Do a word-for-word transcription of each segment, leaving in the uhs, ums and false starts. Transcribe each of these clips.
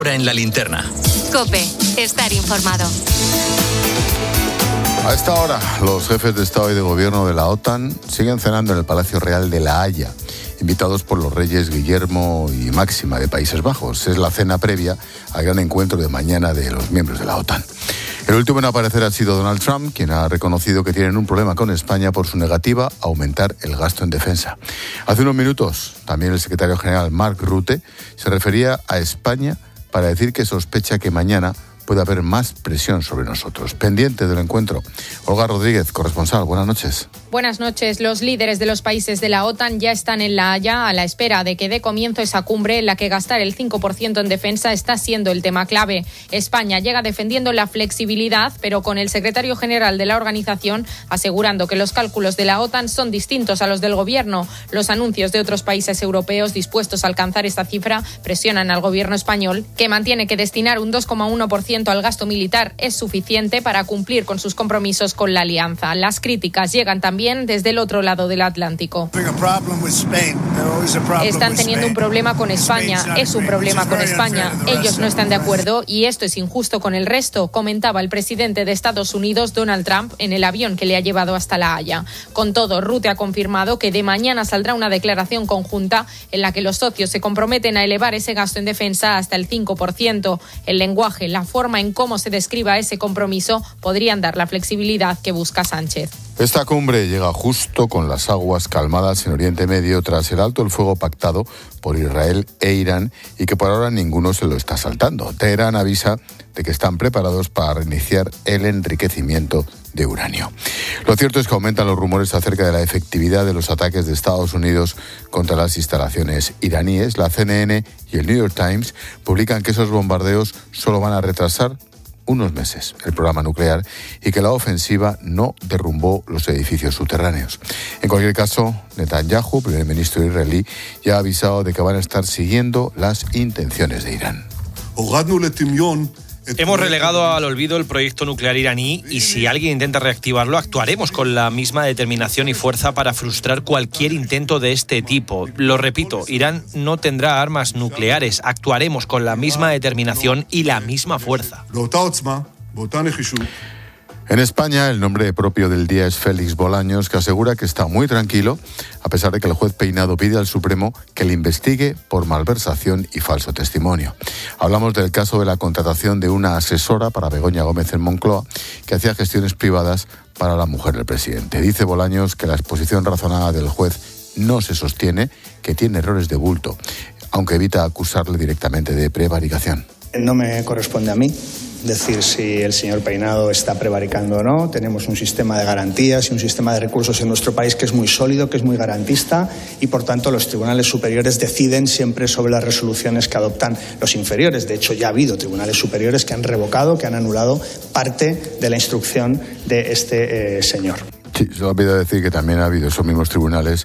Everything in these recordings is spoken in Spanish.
hora en la linterna. COPE, estar informado. A esta hora, los jefes de Estado y de Gobierno de la OTAN siguen cenando en el Palacio Real de La Haya, invitados por los reyes Guillermo y Máxima de Países Bajos. Es la cena previa al gran encuentro de mañana de los miembros de la OTAN. El último en aparecer ha sido Donald Trump, quien ha reconocido que tienen un problema con España por su negativa a aumentar el gasto en defensa. Hace unos minutos, también el secretario general Mark Rutte se refería a España para decir que sospecha que mañana puede haber más presión sobre nosotros. Pendiente del encuentro, Olga Rodríguez, corresponsal, buenas noches. Buenas noches. Los líderes de los países de la OTAN ya están en La Haya a la espera de que dé comienzo esa cumbre en la que gastar el cinco por ciento en defensa está siendo el tema clave. España llega defendiendo la flexibilidad, pero con el secretario general de la organización asegurando que los cálculos de la OTAN son distintos a los del gobierno. Los anuncios de otros países europeos dispuestos a alcanzar esta cifra presionan al gobierno español, que mantiene que destinar un dos coma uno por ciento al gasto militar es suficiente para cumplir con sus compromisos con la alianza. Las críticas llegan también desde el otro lado del Atlántico. Están teniendo un problema con España, es un problema con España. Ellos no están de acuerdo y esto es injusto con el resto, comentaba el presidente de Estados Unidos, Donald Trump, en el avión que le ha llevado hasta La Haya. Con todo, Rutte ha confirmado que de mañana saldrá una declaración conjunta en la que los socios se comprometen a elevar ese gasto en defensa hasta el cinco por ciento. El lenguaje, la forma en cómo se describa ese compromiso podrían dar la flexibilidad que busca Sánchez. Esta cumbre llega justo con las aguas calmadas en Oriente Medio tras el alto el fuego pactado por Israel e Irán y que por ahora ninguno se lo está saltando. Teherán avisa de que están preparados para reiniciar el enriquecimiento de uranio. Lo cierto es que aumentan los rumores acerca de la efectividad de los ataques de Estados Unidos contra las instalaciones iraníes. La C N N y el New York Times publican que esos bombardeos solo van a retrasar unos meses el programa nuclear y que la ofensiva no derrumbó los edificios subterráneos. En cualquier caso, Netanyahu, primer ministro israelí, ya ha avisado de que van a estar siguiendo las intenciones de Irán. Hemos relegado al olvido el proyecto nuclear iraní y si alguien intenta reactivarlo, actuaremos con la misma determinación y fuerza para frustrar cualquier intento de este tipo. Lo repito, Irán no tendrá armas nucleares. Actuaremos con la misma determinación y la misma fuerza. En España, el nombre propio del día es Félix Bolaños, que asegura que está muy tranquilo, a pesar de que el juez Peinado pide al Supremo que le investigue por malversación y falso testimonio. Hablamos del caso de la contratación de una asesora para Begoña Gómez en Moncloa, que hacía gestiones privadas para la mujer del presidente. Dice Bolaños que la exposición razonada del juez no se sostiene, que tiene errores de bulto, aunque evita acusarle directamente de prevaricación. No me corresponde a mí decir si el señor Peinado está prevaricando o no. Tenemos un sistema de garantías y un sistema de recursos en nuestro país que es muy sólido, que es muy garantista y, por tanto, los tribunales superiores deciden siempre sobre las resoluciones que adoptan los inferiores. De hecho, ya ha habido tribunales superiores que han revocado, que han anulado parte de la instrucción de este eh, señor. Sí, se olvidó decir que también ha habido esos mismos tribunales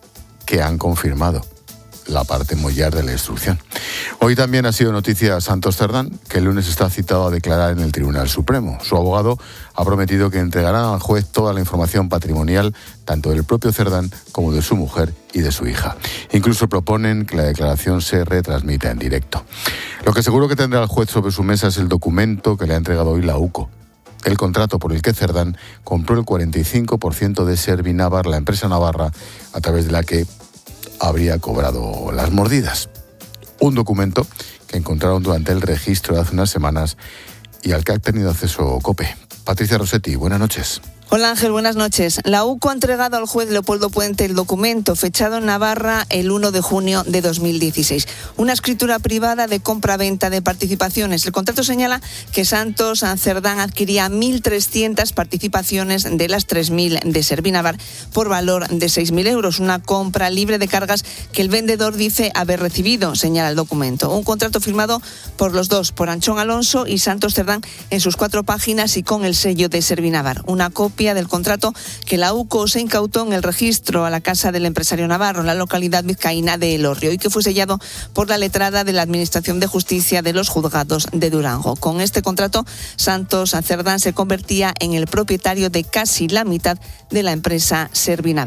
que han confirmado la parte mollar de la instrucción. Hoy también ha sido noticia Santos Cerdán, que el lunes está citado a declarar en el Tribunal Supremo. Su abogado ha prometido que entregarán al juez toda la información patrimonial, tanto del propio Cerdán como de su mujer y de su hija. Incluso proponen que la declaración se retransmita en directo. Lo que seguro que tendrá el juez sobre su mesa es el documento que le ha entregado hoy la UCO. El contrato por el que Cerdán compró el cuarenta y cinco por ciento de Servinavar, la empresa navarra, a través de la que habría cobrado las mordidas. Un documento que encontraron durante el registro de hace unas semanas y al que ha tenido acceso COPE. Patricia Rossetti, buenas noches. Hola Ángel, buenas noches. La UCO ha entregado al juez Leopoldo Puente el documento fechado en Navarra el uno de junio de dos mil dieciséis. Una escritura privada de compra-venta de participaciones. El contrato señala que Santos Cerdán adquiría mil trescientas participaciones de las tres mil de Servinavar por valor de seis mil euros. Una compra libre de cargas que el vendedor dice haber recibido, señala el documento. Un contrato firmado por los dos, por Anchón Alonso y Santos Cerdán, en sus cuatro páginas y con el sello de Servinavar. Una copia del contrato que la UCO se incautó en el registro a la casa del empresario navarro en la localidad vizcaína de Elorrio y que fue sellado por la letrada de la Administración de Justicia de los juzgados de Durango. Con este contrato, Santos Cerdán se convertía en el propietario de casi la mitad de la empresa Servinavar.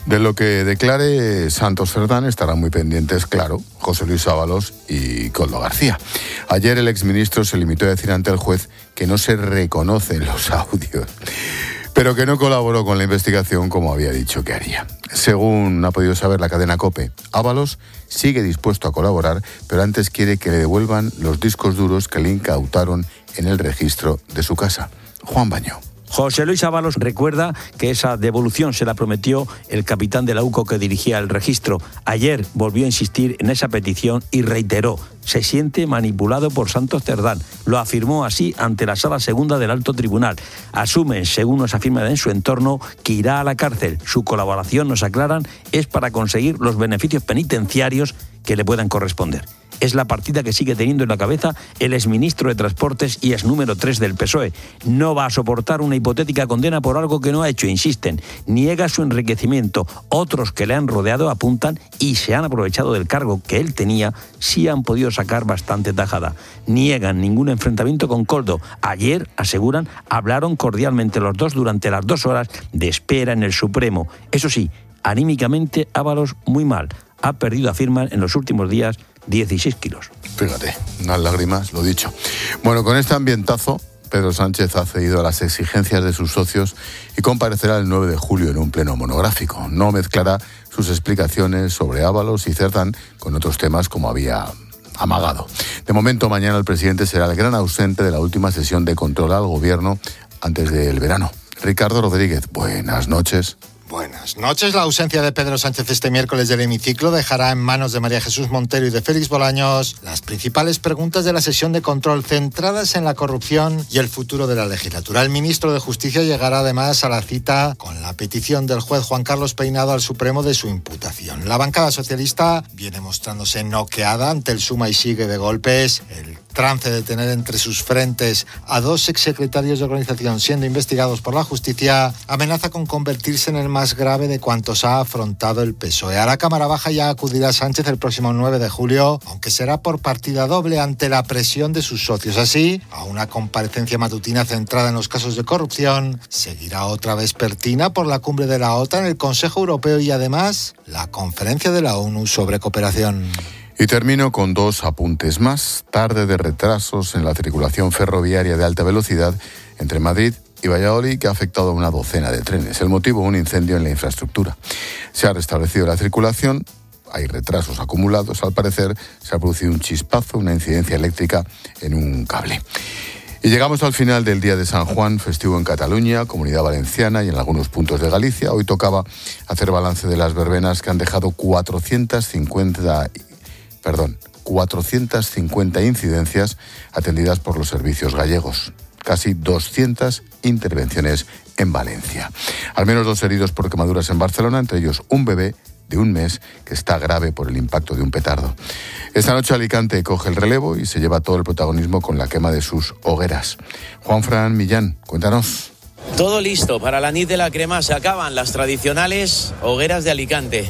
De lo que declare Santos Cerdán estarán muy pendientes, claro, José Luis Ábalos y Koldo García. Ayer el exministro se limitó a decir ante el juez que no se reconocen los audios, pero que no colaboró con la investigación como había dicho que haría. Según ha podido saber la cadena COPE, Ábalos sigue dispuesto a colaborar, pero antes quiere que le devuelvan los discos duros que le incautaron en el registro de su casa. Juan Baño. José Luis Ábalos recuerda que esa devolución se la prometió el capitán de la U C O que dirigía el registro. Ayer volvió a insistir en esa petición y reiteró: se siente manipulado por Santos Cerdán. Lo afirmó así ante la Sala Segunda del Alto Tribunal. Asume, según nos afirma en su entorno, que irá a la cárcel. Su colaboración, nos aclaran, es para conseguir los beneficios penitenciarios que le puedan corresponder. Es la partida que sigue teniendo en la cabeza el exministro de Transportes y ex número tres del P S O E. No va a soportar una hipotética condena por algo que no ha hecho, insisten. Niega su enriquecimiento. Otros que le han rodeado apuntan y se han aprovechado del cargo que él tenía, sí han podido sacar bastante tajada. Niegan ningún enfrentamiento con Koldo. Ayer, aseguran, hablaron cordialmente los dos durante las dos horas de espera en el Supremo. Eso sí, anímicamente Ábalos muy mal. Ha perdido, afirman, en los últimos días dieciséis kilos. Fíjate, unas lágrimas, lo dicho. Bueno, con este ambientazo, Pedro Sánchez ha cedido a las exigencias de sus socios y comparecerá el nueve de julio en un pleno monográfico. No mezclará sus explicaciones sobre Ábalos y Cerdán con otros temas como había amagado. De momento, mañana el presidente será el gran ausente de la última sesión de control al gobierno antes del verano. Ricardo Rodríguez, buenas noches. Buenas noches. La ausencia de Pedro Sánchez este miércoles del hemiciclo dejará en manos de María Jesús Montero y de Félix Bolaños las principales preguntas de la sesión de control, centradas en la corrupción y el futuro de la legislatura. El ministro de Justicia llegará además a la cita con la petición del juez Juan Carlos Peinado al Supremo de su imputación. La bancada socialista viene mostrándose noqueada ante el suma y sigue de golpes. El trance de tener entre sus frentes a dos exsecretarios de organización siendo investigados por la justicia amenaza con convertirse en el más grave de cuantos ha afrontado el P S O E. A la Cámara Baja ya acudirá Sánchez el próximo nueve de julio, aunque será por partida doble ante la presión de sus socios. Así, a una comparecencia matutina centrada en los casos de corrupción, seguirá otra vespertina por la cumbre de la OTAN, el Consejo Europeo y además la conferencia de la ONU sobre cooperación. Y termino con dos apuntes más. Tarde de retrasos en la circulación ferroviaria de alta velocidad entre Madrid y Valladolid, que ha afectado a una docena de trenes. El motivo, un incendio en la infraestructura. Se ha restablecido la circulación, hay retrasos acumulados. Al parecer, se ha producido un chispazo, una incidencia eléctrica en un cable. Y llegamos al final del Día de San Juan, festivo en Cataluña, Comunidad Valenciana y en algunos puntos de Galicia. Hoy tocaba hacer balance de las verbenas que han dejado cuatrocientas cincuenta... Perdón, cuatrocientas cincuenta incidencias atendidas por los servicios gallegos. Casi doscientas intervenciones en Valencia. Al menos dos heridos por quemaduras en Barcelona, entre ellos un bebé de un mes que está grave por el impacto de un petardo. Esta noche Alicante coge el relevo y se lleva todo el protagonismo con la quema de sus hogueras. Juanfran Millán, cuéntanos. Todo listo para la nit de la crema. Se acaban las tradicionales hogueras de Alicante.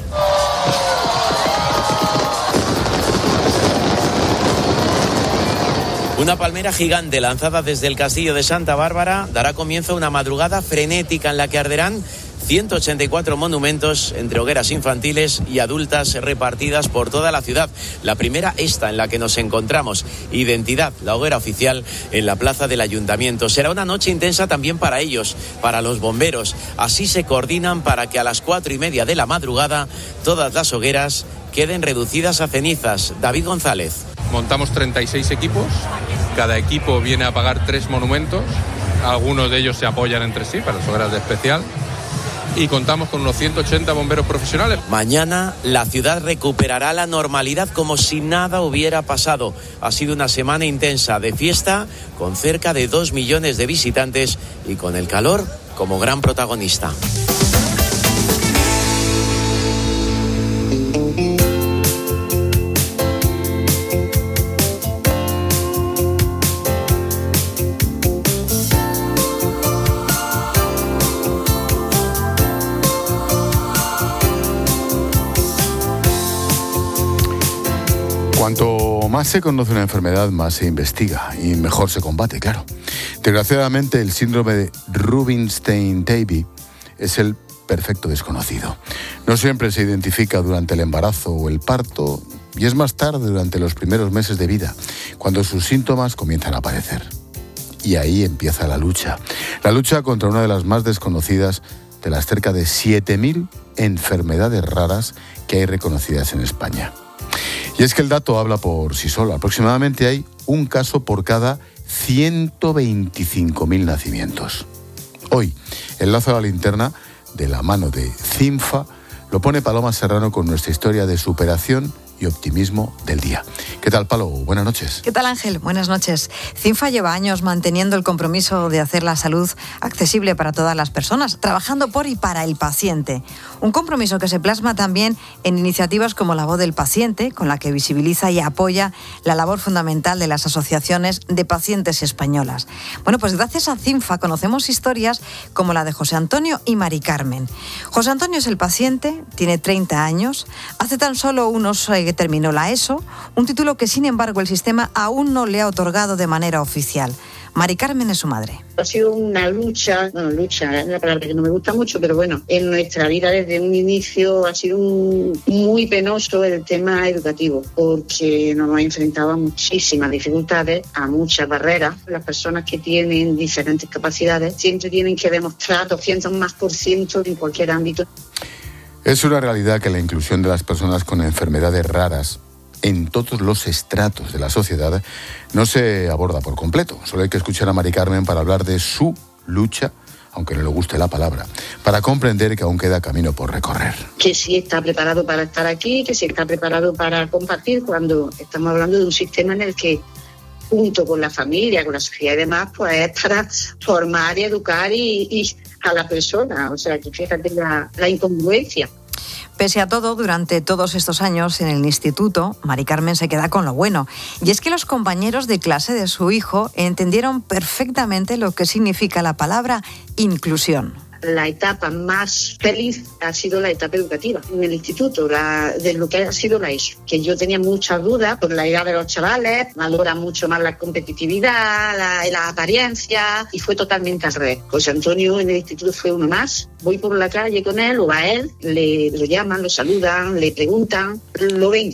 Una palmera gigante lanzada desde el castillo de Santa Bárbara dará comienzo a una madrugada frenética en la que arderán ciento ochenta y cuatro monumentos entre hogueras infantiles y adultas repartidas por toda la ciudad. La primera, esta en la que nos encontramos, Identidad, la hoguera oficial en la plaza del Ayuntamiento. Será una noche intensa también para ellos, para los bomberos. Así se coordinan para que a las cuatro y media de la madrugada todas las hogueras queden reducidas a cenizas. David González. Montamos treinta y seis equipos, cada equipo viene a apagar tres monumentos, algunos de ellos se apoyan entre sí para las hogueras de especial y contamos con unos ciento ochenta bomberos profesionales. Mañana la ciudad recuperará la normalidad como si nada hubiera pasado. Ha sido una semana intensa de fiesta con cerca de dos millones de visitantes y con el calor como gran protagonista. Cuanto más se conoce una enfermedad, más se investiga y mejor se combate, claro. Desgraciadamente, el síndrome de Rubinstein-Davy es el perfecto desconocido. No siempre se identifica durante el embarazo o el parto y es más tarde, durante los primeros meses de vida, cuando sus síntomas comienzan a aparecer. Y ahí empieza la lucha. La lucha contra una de las más desconocidas de las cerca de siete mil enfermedades raras que hay reconocidas en España. Y es que el dato habla por sí solo. Aproximadamente hay un caso por cada ciento veinticinco mil nacimientos. Hoy, el lazo a la linterna, de la mano de CINFA, lo pone Paloma Serrano con nuestra historia de superación y optimismo del día. ¿Qué tal, Palo? Buenas noches. ¿Qué tal, Ángel? Buenas noches. CINFA lleva años manteniendo el compromiso de hacer la salud accesible para todas las personas, trabajando por y para el paciente. Un compromiso que se plasma también en iniciativas como La Voz del Paciente, con la que visibiliza y apoya la labor fundamental de las asociaciones de pacientes españolas. Bueno, pues gracias a CINFA conocemos historias como la de José Antonio y Mari Carmen. José Antonio es el paciente, tiene treinta años, hace tan solo unos eh, que terminó la ESO, un título que sin embargo el sistema aún no le ha otorgado de manera oficial. Mari Carmen es su madre. Ha sido una lucha, bueno, lucha es una palabra que no me gusta mucho, pero bueno, en nuestra vida desde un inicio ha sido un, muy penoso el tema educativo, porque nos hemos enfrentado a muchísimas dificultades, a muchas barreras. Las personas que tienen diferentes capacidades siempre tienen que demostrar doscientos más por ciento en cualquier ámbito. Es una realidad que la inclusión de las personas con enfermedades raras en todos los estratos de la sociedad no se aborda por completo. Solo hay que escuchar a Mari Carmen para hablar de su lucha, aunque no le guste la palabra, para comprender que aún queda camino por recorrer. Que sí está preparado para estar aquí, que sí está preparado para compartir, cuando estamos hablando de un sistema en el que, junto con la familia, con la sociedad y demás, pues es para formar y educar y, y a la persona. O sea, que fíjate la, la incongruencia. Pese a todo, durante todos estos años en el instituto, Mari Carmen se queda con lo bueno. Y es que los compañeros de clase de su hijo entendieron perfectamente lo que significa la palabra inclusión. La etapa más feliz ha sido la etapa educativa en el instituto, la, de lo que ha sido la ESO. Que yo tenía muchas dudas por la edad de los chavales, valora mucho más la competitividad, la, la apariencia, y fue totalmente al revés. José Antonio en el instituto fue uno más. Voy por la calle con él o va él, le, lo llaman, lo saludan, le preguntan, lo ven.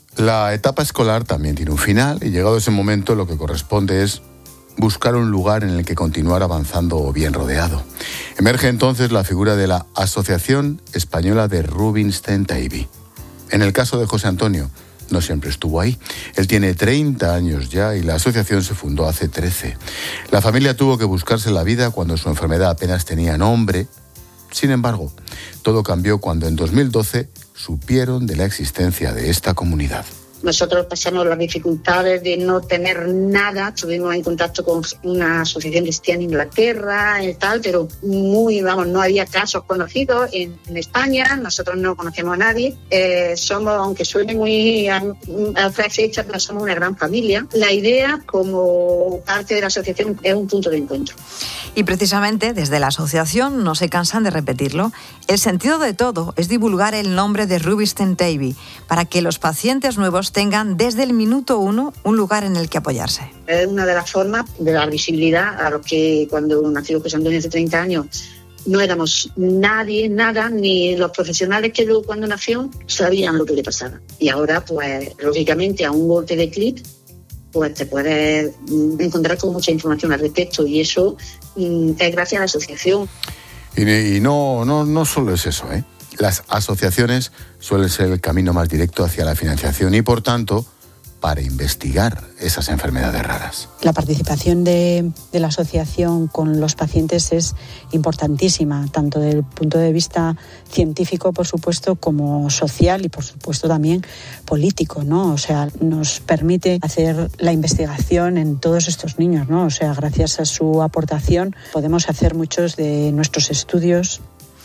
La etapa escolar también tiene un final y llegado ese momento lo que corresponde es buscar un lugar en el que continuar avanzando bien rodeado. Emerge entonces la figura de la Asociación Española de Rubinstein Taibi. En el caso de José Antonio, no siempre estuvo ahí. Él tiene treinta años ya y la asociación se fundó hace trece. La familia tuvo que buscarse la vida cuando su enfermedad apenas tenía nombre. Sin embargo, todo cambió cuando en dos mil doce supieron de la existencia de esta comunidad. Nosotros pasamos las dificultades de no tener nada. Estuvimos en contacto con una asociación cristiana en Inglaterra y tal, pero muy, vamos, no había casos conocidos en, en España. Nosotros no conocemos a nadie. Eh, somos, aunque suene muy a, a fecha, pero somos una gran familia. La idea, como parte de la asociación, es un punto de encuentro. Y precisamente desde la asociación no se cansan de repetirlo. El sentido de todo es divulgar el nombre de Rubinstein Taibi para que los pacientes nuevos tengan desde el minuto uno un lugar en el que apoyarse. Es una de las formas de dar visibilidad a los que cuando nació José Antonio hace treinta años no éramos nadie, nada, ni los profesionales que luego cuando nació sabían lo que le pasaba. Y ahora, pues, lógicamente, a un golpe de clic, pues te puedes encontrar con mucha información al respecto y eso mm, es gracias a la asociación. Y, y no, no, no solo es eso, ¿eh? Las asociaciones suelen ser el camino más directo hacia la financiación y, por tanto, para investigar esas enfermedades raras. La participación de, de la asociación con los pacientes es importantísima, tanto desde el punto de vista científico, por supuesto, como social y, por supuesto, también político, ¿no? O sea, nos permite hacer la investigación en todos estos niños, ¿no? O sea, gracias a su aportación podemos hacer muchos de nuestros estudios.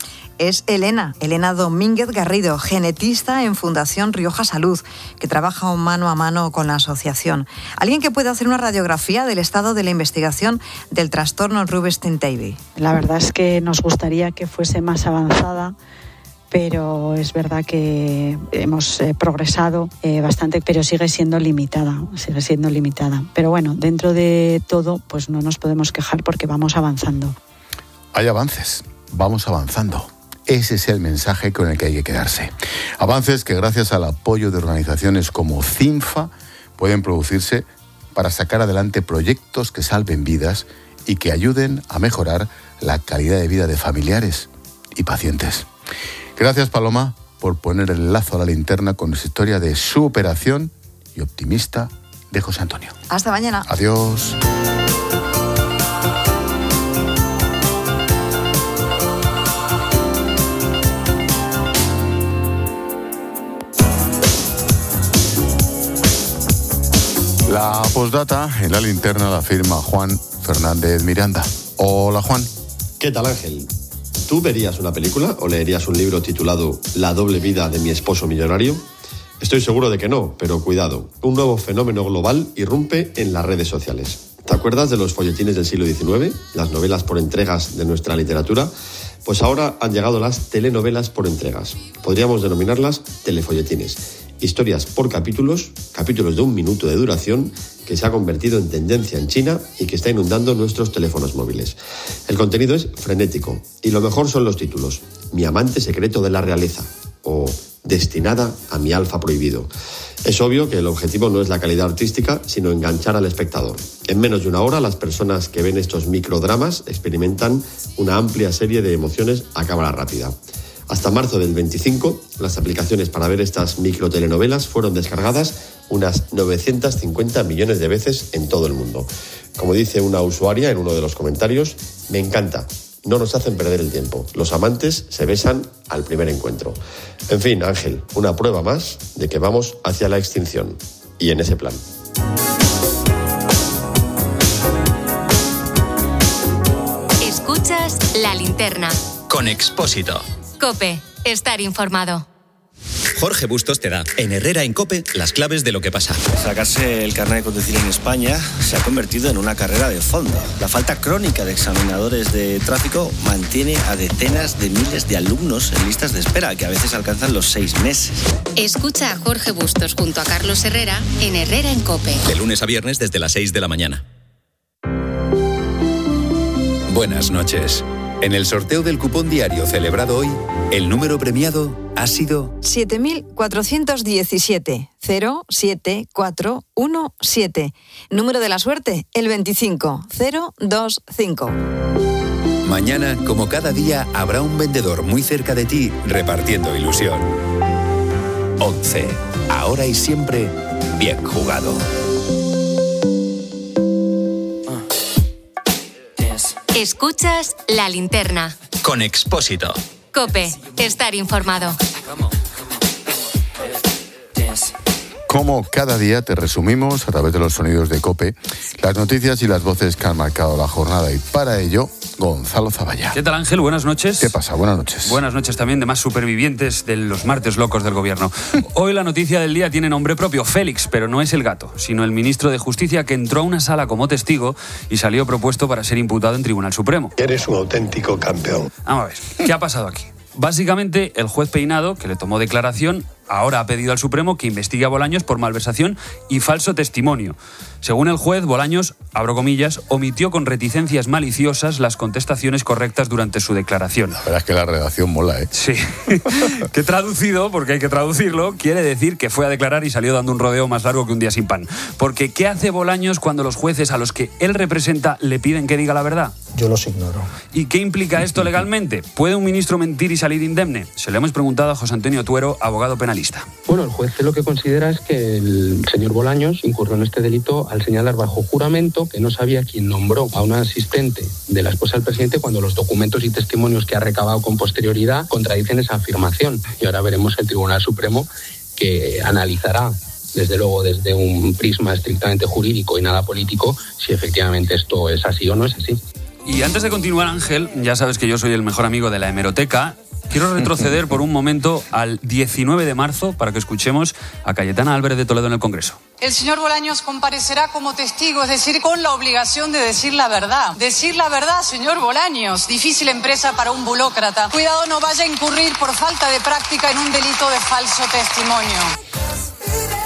Es Elena, Elena Domínguez Garrido, genetista en Fundación Rioja Salud, que trabaja mano a mano con la asociación. Alguien que puede hacer una radiografía del estado de la investigación del trastorno Rubinstein Taibi. La verdad es que nos gustaría que fuese más avanzada, pero es verdad que hemos eh, progresado eh, bastante, pero sigue siendo limitada, sigue siendo limitada. Pero bueno, dentro de todo, pues no nos podemos quejar porque vamos avanzando. Hay avances, vamos avanzando. Ese es el mensaje con el que hay que quedarse. Avances que gracias al apoyo de organizaciones como CINFA pueden producirse para sacar adelante proyectos que salven vidas y que ayuden a mejorar la calidad de vida de familiares y pacientes. Gracias, Paloma, por poner el lazo a la linterna con esa historia de superación y optimista de José Antonio. Hasta mañana. Adiós. La postdata en la linterna la firma Juan Fernández Miranda. Hola, Juan. ¿Qué tal, Ángel? ¿Tú verías una película o leerías un libro titulado La doble vida de mi esposo millonario? Estoy seguro de que no, pero cuidado. Un nuevo fenómeno global irrumpe en las redes sociales. ¿Te acuerdas de los folletines del siglo diecinueve? Las novelas por entregas de nuestra literatura. Pues ahora han llegado las telenovelas por entregas. Podríamos denominarlas telefolletines. Historias por capítulos, capítulos de un minuto de duración, que se ha convertido en tendencia en China y que está inundando nuestros teléfonos móviles. El contenido es frenético y lo mejor son los títulos. Mi amante secreto de la realeza o Destinada a mi alfa prohibido. Es obvio que el objetivo no es la calidad artística, sino enganchar al espectador. En menos de una hora, las personas que ven estos microdramas experimentan una amplia serie de emociones a cámara rápida. Hasta marzo del veinticinco, las aplicaciones para ver estas microtelenovelas fueron descargadas unas novecientos cincuenta millones de veces en todo el mundo. Como dice una usuaria en uno de los comentarios, me encanta. No nos hacen perder el tiempo. Los amantes se besan al primer encuentro. En fin, Ángel, una prueba más de que vamos hacia la extinción. Y en ese plan. Escuchas La Linterna. Con Expósito. COPE. Estar informado. Jorge Bustos te da, en Herrera en COPE, las claves de lo que pasa. Sacarse el carnet de conducir en España se ha convertido en una carrera de fondo. La falta crónica de examinadores de tráfico mantiene a decenas de miles de alumnos en listas de espera, que a veces alcanzan los seis meses. Escucha a Jorge Bustos junto a Carlos Herrera en Herrera en COPE. De lunes a viernes desde las seis de la mañana. Buenas noches. En el sorteo del cupón diario celebrado hoy, el número premiado ha sido siete mil cuatrocientos diecisiete, cero siete cuatro uno siete. Número de la suerte, el veinticinco, cero dos cinco. Mañana, como cada día, habrá un vendedor muy cerca de ti repartiendo ilusión. once. Ahora y siempre, bien jugado. Escuchas La Linterna. Con Expósito. COPE. Estar informado. Como cada día te resumimos a través de los sonidos de COPE las noticias y las voces que han marcado la jornada, y para ello Gonzalo Zavalla. ¿Qué tal, Ángel? Buenas noches. ¿Qué pasa? Buenas noches. Buenas noches también de más supervivientes de los martes locos del gobierno. Hoy la noticia del día tiene nombre propio, Félix, pero no es el gato, sino el ministro de Justicia, que entró a una sala como testigo y salió propuesto para ser imputado en Tribunal Supremo. Eres un auténtico campeón. Vamos a ver, ¿qué ha pasado aquí? Básicamente, el juez Peinado, que le tomó declaración, ahora ha pedido al Supremo que investigue a Bolaños por malversación y falso testimonio. Según el juez, Bolaños, abro comillas, omitió con reticencias maliciosas las contestaciones correctas durante su declaración. La verdad es que la redacción mola, ¿eh? Sí. Que traducido, porque hay que traducirlo, quiere decir que fue a declarar y salió dando un rodeo más largo que un día sin pan. Porque, ¿qué hace Bolaños cuando los jueces a los que él representa le piden que diga la verdad? Yo los ignoro. ¿Y qué implica esto legalmente? ¿Puede un ministro mentir y salir indemne? Se lo hemos preguntado a José Antonio Tuero, abogado penalista. Bueno, el juez lo que considera es que el señor Bolaños incurrió en este delito al señalar bajo juramento que no sabía quién nombró a una asistente de la esposa del presidente, cuando los documentos y testimonios que ha recabado con posterioridad contradicen esa afirmación. Y ahora veremos el Tribunal Supremo, que analizará, desde luego desde un prisma estrictamente jurídico y nada político, si efectivamente esto es así o no es así. Y antes de continuar, Ángel, ya sabes que yo soy el mejor amigo de la hemeroteca. Quiero retroceder por un momento al diecinueve de marzo para que escuchemos a Cayetana Álvarez de Toledo en el Congreso. El señor Bolaños comparecerá como testigo, es decir, con la obligación de decir la verdad. Decir la verdad, señor Bolaños. Difícil empresa para un burócrata. Cuidado, no vaya a incurrir por falta de práctica en un delito de falso testimonio.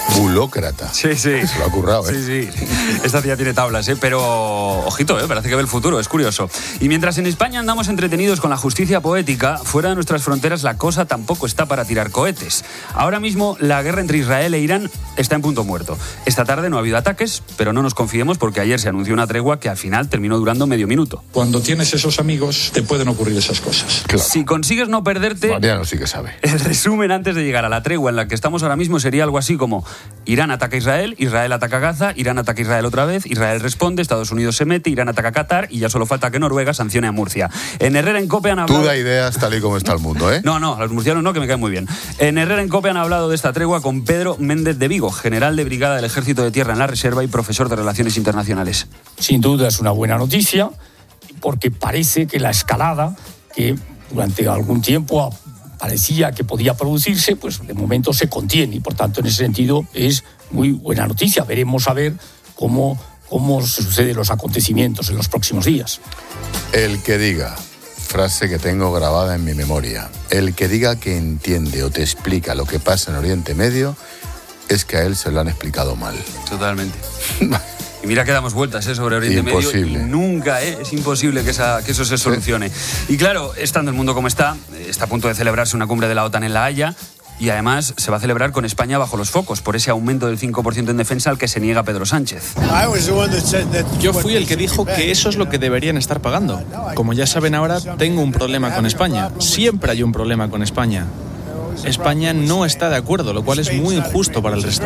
Bulócrata. Sí, sí. Se lo ha currado, ¿eh? Sí, sí. Esta tía tiene tablas, ¿eh? Pero, ojito, ¿eh? Parece que ve el futuro, es curioso. Y mientras en España andamos entretenidos con la justicia poética, fuera de nuestras fronteras la cosa tampoco está para tirar cohetes. Ahora mismo la guerra entre Israel e Irán está en punto muerto. Esta tarde no ha habido ataques, pero no nos confiemos porque ayer se anunció una tregua que al final terminó durando medio minuto. Cuando tienes esos amigos, te pueden ocurrir esas cosas. Claro. Si consigues no perderte... Mariano sí que sabe. El resumen antes de llegar a la tregua en la que estamos ahora mismo sería algo así como: Irán ataca a Israel, Israel ataca a Gaza, Irán ataca a Israel otra vez, Israel responde, Estados Unidos se mete, Irán ataca a Qatar y ya solo falta que Noruega sancione a Murcia. En Herrera en COPE han hablado... Tú da ideas tal y como está el mundo, ¿eh? No, no, a los murcianos no, que me caen muy bien. En Herrera en COPE han hablado de esta tregua con Pedro Méndez de Vigo, general de brigada del Ejército de Tierra en la Reserva y profesor de Relaciones Internacionales. Sin duda es una buena noticia, porque parece que la escalada que durante algún tiempo parecía que podía producirse, pues de momento se contiene y por tanto en ese sentido es muy buena noticia. Veremos a ver cómo, cómo suceden los acontecimientos en los próximos días. El que diga, frase que tengo grabada en mi memoria, el que diga que entiende o te explica lo que pasa en Oriente Medio es que a él se lo han explicado mal. Totalmente. Y mira que damos vueltas ¿eh? sobre Oriente imposible. Medio y nunca ¿eh? es imposible que, esa, que eso se solucione. Y claro, estando el mundo como está, está a punto de celebrarse una cumbre de la OTAN en La Haya y además se va a celebrar con España bajo los focos por ese aumento del cinco por ciento en defensa al que se niega Pedro Sánchez. Yo fui el que dijo que eso es lo que deberían estar pagando. Como ya saben ahora, tengo un problema con España. Siempre hay un problema con España. España no está de acuerdo, lo cual es muy injusto para el resto.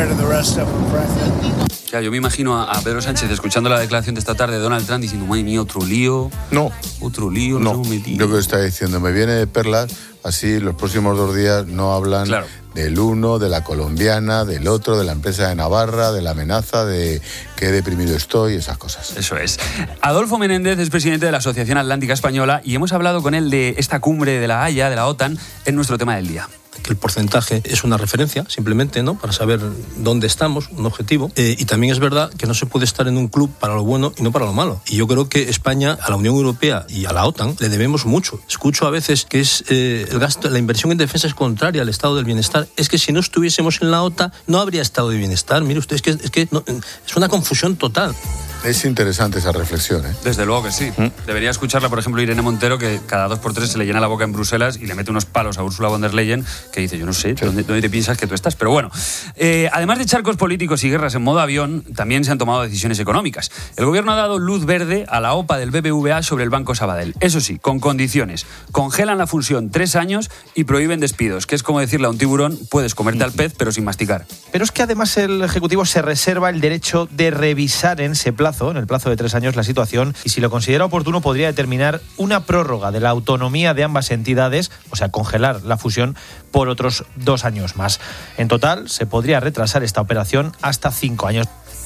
Claro, yo me imagino a, a Pedro Sánchez escuchando la declaración de esta tarde de Donald Trump diciendo: madre mía, otro lío. No. Otro lío, no. no metí. Lo que está diciendo, me viene de perlas, así los próximos dos días no hablan claro. del uno, de la colombiana, del otro, de la empresa de Navarra, de la amenaza, de qué deprimido estoy, esas cosas. Eso es. Adolfo Menéndez es presidente de la Asociación Atlántica Española y hemos hablado con él de esta cumbre de la Haya, de la OTAN, en nuestro tema del día. Que el porcentaje es una referencia, simplemente, ¿no? Para saber dónde estamos, un objetivo. Eh, y también es verdad que no se puede estar en un club para lo bueno y no para lo malo. Y yo creo que España, a la Unión Europea y a la OTAN, le debemos mucho. Escucho a veces que es eh, el gasto, la inversión en defensa es contraria al estado del bienestar. Es que si no estuviésemos en la OTAN, no habría estado de bienestar. Mire usted, es que, es, que no, es una confusión total. Es interesante esa reflexión, ¿eh? Desde luego que sí. ¿Mm? Debería escucharla, por ejemplo, Irene Montero, que cada dos por tres se le llena la boca en Bruselas y le mete unos palos a Ursula von der Leyen, que dice: yo no sé, ¿dónde, dónde te piensas que tú estás? Pero bueno, eh, además de charcos políticos y guerras en modo avión, también se han tomado decisiones económicas. El gobierno ha dado luz verde a la OPA del B B V A sobre el Banco Sabadell. Eso sí, con condiciones. Congelan la fusión tres años y prohíben despidos, que es como decirle a un tiburón: puedes comerte al pez, pero sin masticar. Pero es que además el Ejecutivo se reserva el derecho de revisar en ese plazo, en el plazo de tres años, la situación, y si lo considera oportuno podría determinar una prórroga de la autonomía de ambas entidades, o sea, congelar la fusión por otros dos años más. En total, se podría retrasar esta operación hasta cinco años.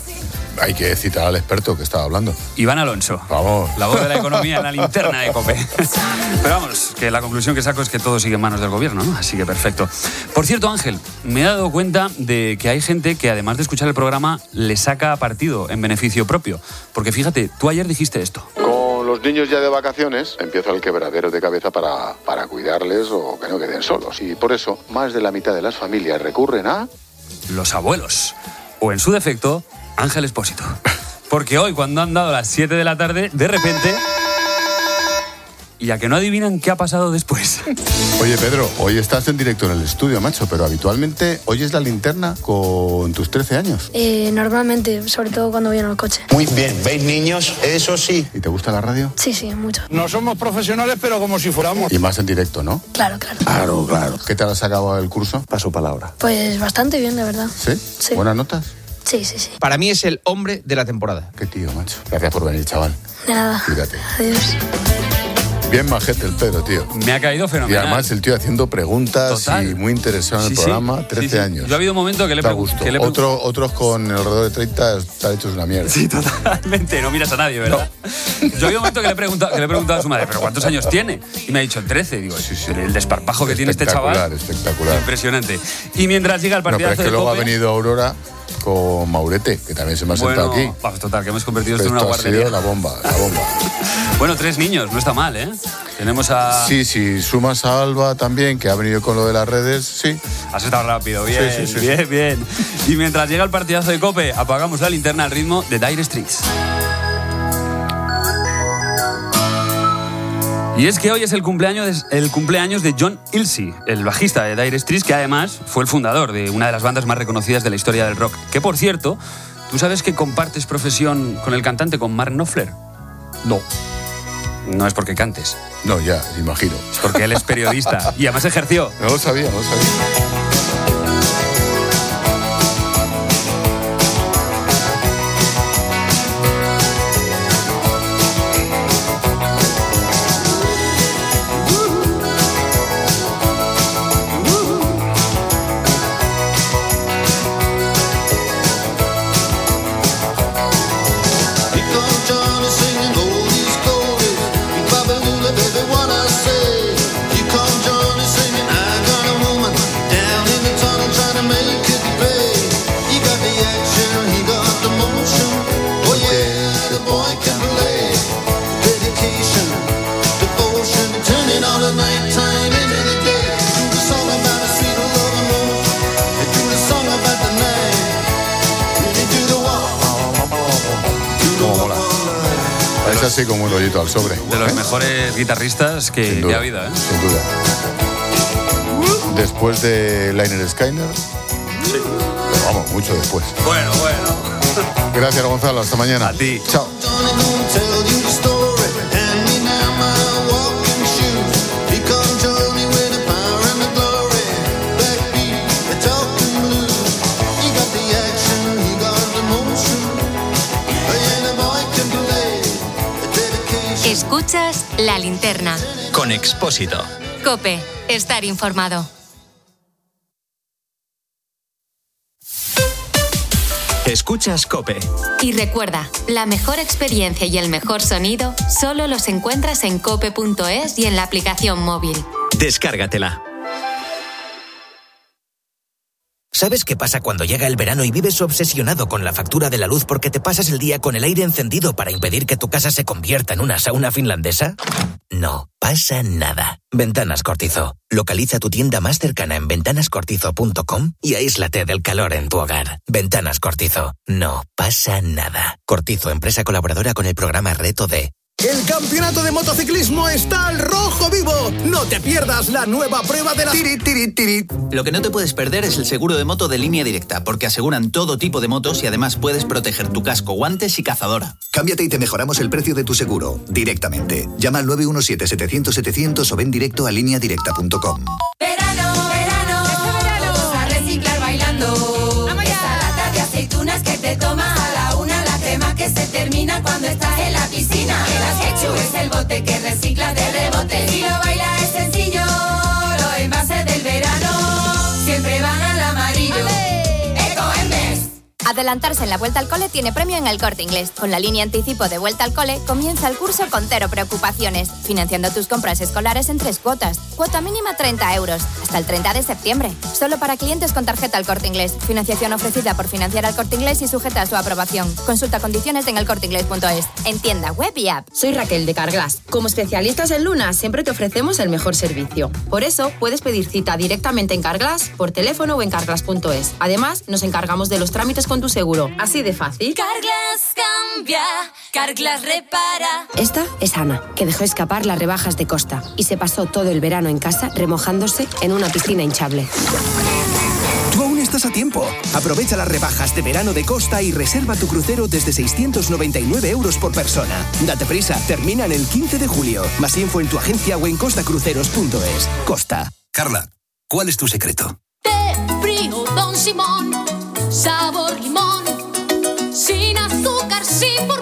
Hay que citar al experto que estaba hablando. Iván Alonso. Vamos. La voz de la economía en la linterna de COPE. Pero vamos, que la conclusión que saco es que todo sigue en manos del gobierno, ¿no? Así que perfecto. Por cierto, Ángel, me he dado cuenta de que hay gente que además de escuchar el programa le saca partido en beneficio propio. Porque fíjate, tú ayer dijiste esto. Con los niños ya de vacaciones empieza el quebradero de cabeza para, para cuidarles o que no queden solos. Y por eso más de la mitad de las familias recurren a... los abuelos. O en su defecto, Ángel Expósito. Porque hoy, cuando han dado las siete de la tarde, de repente... y a que no adivinan qué ha pasado después. Oye, Pedro, hoy estás en directo en el estudio, macho, pero habitualmente oyes la linterna con tus trece años. Eh, normalmente, sobre todo cuando voy en el coche. Muy bien, ¿veis, niños? Eso sí. ¿Y te gusta la radio? Sí, sí, mucho. No somos profesionales, pero como si fuéramos. Y más en directo, ¿no? Claro, claro. Claro, claro. ¿Qué tal has acabado el curso? Paso palabra. Pues bastante bien, la verdad. ¿Sí? Sí. ¿Buenas notas? Sí, sí, sí. Para mí es el hombre de la temporada. Qué tío, macho. Gracias por venir, chaval. De nada. Cuídate. Adiós. Bien majete el Pedro, tío. Me ha caído fenomenal. Y además el tío haciendo preguntas. Total. Y muy interesado en el sí, programa, sí, trece sí, sí. años. Yo ha habido un momento que le he preguntado. Le Otro, otros con alrededor de treinta están hechos una mierda. Sí, totalmente. No miras a nadie, ¿verdad? No. Yo ha habido un momento que le he preguntado, que le he preguntado a su madre, ¿pero cuántos años tiene? Y me ha dicho trece. Digo, sí, sí, el desparpajo que tiene este chaval. Espectacular, espectacular. Impresionante. Y mientras llega el partidazo no, pero es que de luego Cope, ha venido Aurora con Maurete, que también se me ha sentado bueno, aquí. Vamos, total, que hemos convertido esto en una Esto ha guardería. sido la bomba, la bomba. Bueno, tres niños, no está mal, ¿eh? Tenemos a... Sí, sí, sumas a Alba también, que ha venido con lo de las redes, sí. Has estado rápido, bien, Sí, sí, sí, bien, sí. bien. Y mientras llega el partidazo de COPE, apagamos la linterna al ritmo de Dire Straits. Y es que hoy es el cumpleaños, el cumpleaños de John Ilsey, el bajista de Dire Straits, que además fue el fundador de una de las bandas más reconocidas de la historia del rock. Que, por cierto, ¿tú sabes que compartes profesión con el cantante, con Mark Knopfler? No. No es porque cantes. No, ya, imagino. Es porque él es periodista y además ejerció. No lo sabía, no lo sabía. Es así como un rollito al sobre. De los ¿eh? mejores guitarristas que, que ha habido, ¿eh? Sin duda. Después de Lynyrd Skynyrd. Sí. Pero vamos, mucho después. Bueno, bueno. Gracias, Gonzalo. Hasta mañana. A ti. Chao. Escuchas La Linterna. Con Expósito. COPE. Estar informado. Escuchas COPE. Y recuerda, la mejor experiencia y el mejor sonido solo los encuentras en cope punto es y en la aplicación móvil. Descárgatela. ¿Sabes qué pasa cuando llega el verano y vives obsesionado con la factura de la luz porque te pasas el día con el aire encendido para impedir que tu casa se convierta en una sauna finlandesa? No pasa nada. Ventanas Cortizo. Localiza tu tienda más cercana en ventanas cortizo punto com y aíslate del calor en tu hogar. Ventanas Cortizo. No pasa nada. Cortizo, empresa colaboradora con el programa Reto D. El campeonato de motociclismo está al rojo vivo. No te pierdas la nueva prueba de la... Tiri, tiri, tiri. Lo que no te puedes perder es el seguro de moto de Línea Directa, porque aseguran todo tipo de motos y además puedes proteger tu casco, guantes y cazadora. Cámbiate y te mejoramos el precio de tu seguro directamente. Llama al nueve uno siete, setecientos, setecientos o ven directo a línea directa punto com. Verano, verano, este verano, vamos a reciclar bailando. Vamos ya. Esa lata de aceitunas que te tomas a la una, la crema que se termina cuando estás en la piscina. El acechu es el bote que recicla de rebote. Si lo baila es sencillo, los envases del verano siempre van al amarillo. Ecoembes. Adelantarse en la vuelta al cole tiene premio en El Corte Inglés. Con la línea anticipo de vuelta al cole, comienza el curso con cero preocupaciones, financiando tus compras escolares en tres cuotas. Cuota mínima treinta euros, hasta el treinta de septiembre. Solo para clientes con tarjeta El Corte Inglés. Financiación ofrecida por Financiar al Corte Inglés y sujeta a su aprobación. Consulta condiciones en el corte inglés punto es. En tienda web y app. Soy Raquel de Carglass. Como especialistas en Luna, siempre te ofrecemos el mejor servicio. Por eso, puedes pedir cita directamente en Carglass, por teléfono o en carglass punto es. Además, nos encargamos de los trámites con tu seguro. Así de fácil. Carglass cambia, Carglass repara. Esta es Ana, que dejó escapar las rebajas de Costa y se pasó todo el verano en casa remojándose en una piscina hinchable. Tú aún estás a tiempo. Aprovecha las rebajas de verano de Costa y reserva tu crucero desde seiscientos noventa y nueve euros por persona. Date prisa, terminan el quince de julio. Más info en tu agencia o en costa cruceros punto es. Costa. Carla, ¿cuál es tu secreto? Té frío, Don Simón, sabor limón, sin azúcar, sin